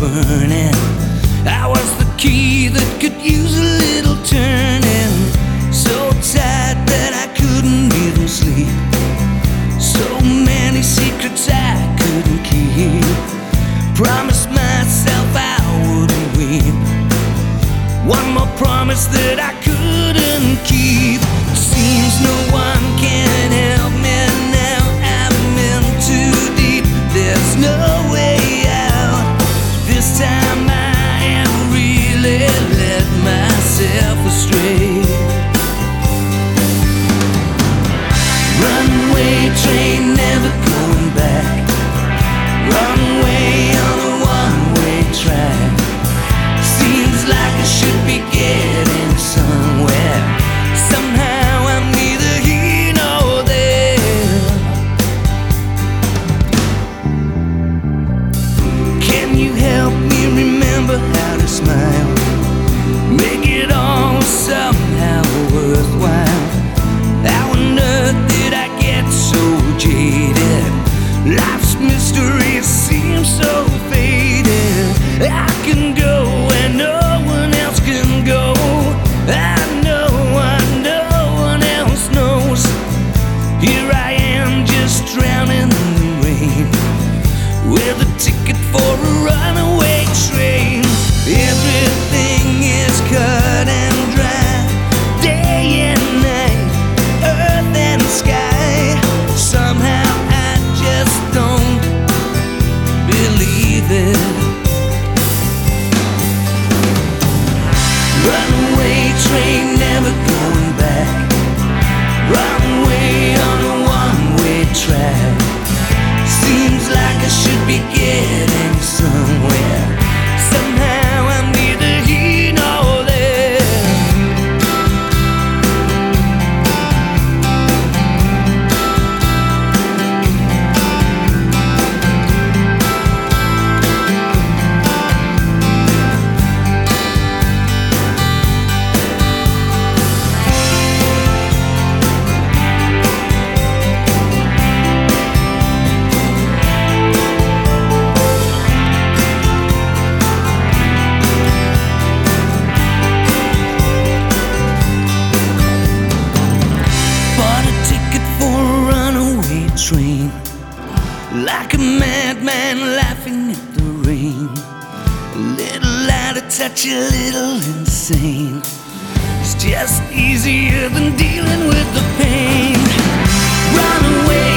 burning. I was the key that could use a little turning. So tight that I couldn't even sleep. So many secrets I couldn't keep. Promised myself I wouldn't weep. One more promise that I couldn't keep. Seems no one can help me now. I'm in too deep. There's no way out. This time I have really led myself astray. Runaway train, never going back. Runaway on a one-way track. Seems like I should be getting somewhere. Somehow I'm neither here nor there. Can you help me remember how to smile? Make it all somehow worthwhile. How on earth did I get so jaded? Life's mystery seems so faded. I can go and no one else can go. I know no one else knows. Here I am just drowning in the rain, with a ticket for a runaway train. Everything is cut and dry, day and night, earth and sky. Somehow I just don't believe it. Runaway train, never going back. Runaway on a one-way track. Seems like I should be getting somewhere. Somehow I'm neither here nor there. Train, like a madman laughing at the rain. A little out of touch, a little insane. It's just easier than dealing with the pain. Run away.